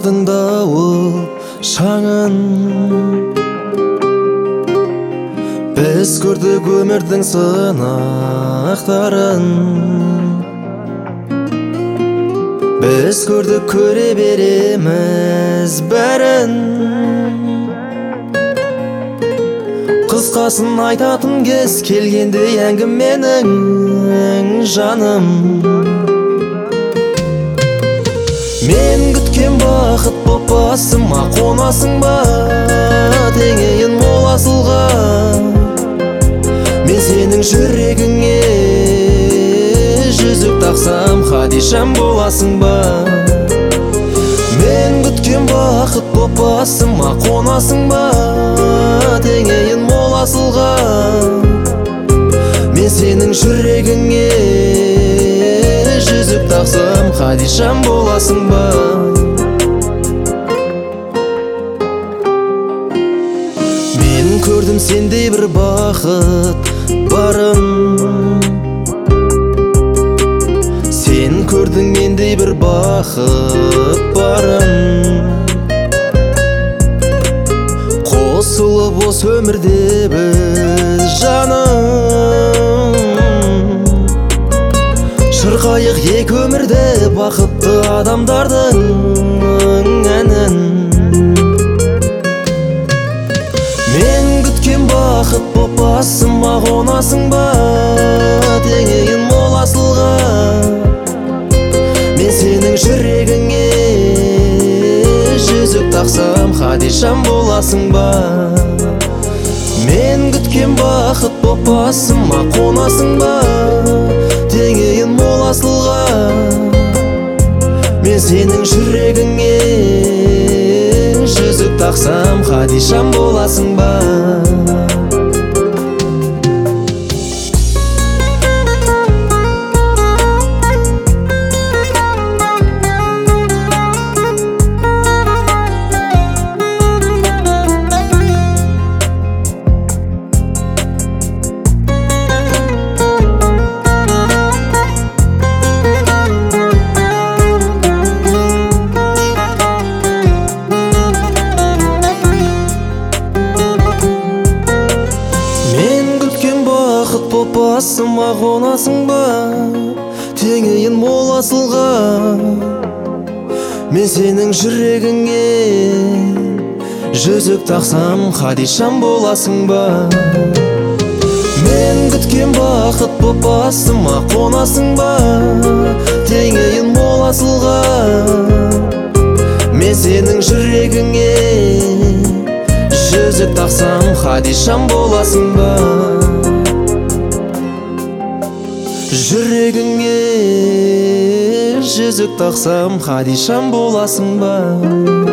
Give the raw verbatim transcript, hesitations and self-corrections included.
ғұмырдың дауыл шаңын, біз көрдік өмірдің сынақтарын, біз көрдік көре береміз бәрін. Қысқасын айтатын кез келгенде әңгіменің жаным. Мен күткен бақыт боп басыма қонасың ба, теңейін мол асылға. Мен сенің жүрегіңе жүзік тақсам, хадишам боласың ба. Мен күткен бақыт боп басыма қонасың ба, теңейін мол асылға. Мен сенің жүрегіңе жүзік тақсам, хадишам боласың ба. Мен көрдім сендей бір бақыт барын, сен көрдің мендей бір бақыт барын. Қосылып осы өмірде біз жаным, шырқайық екі өмірде бақытты адамдардың әнін. Мен күткен бақыт боп басыма қонасың ба, теңейін мол асылға. Мен сенің жүрегіңе жүзік тақсам, хадишам боласың ба. Мен күткен бақыт боп басыма қонасың ба, теңейін мол асылға. Мен сенің жүрегіңе жүзік тақсам, хадишам боласың ба. Боп басыма қонасың ба, теңейін мол асылға. Мен сенің жүрегіңе жүзік тақсам, хадишам боласың ба. Мен күткен бақыт боп басыма қонасың ба, теңейін мол асылға. Мен сенің жүрегіңе жүзік тақсам, хадишам боласың ба. Жүрегіңе жүзік тақсам, хадишам боласың ба.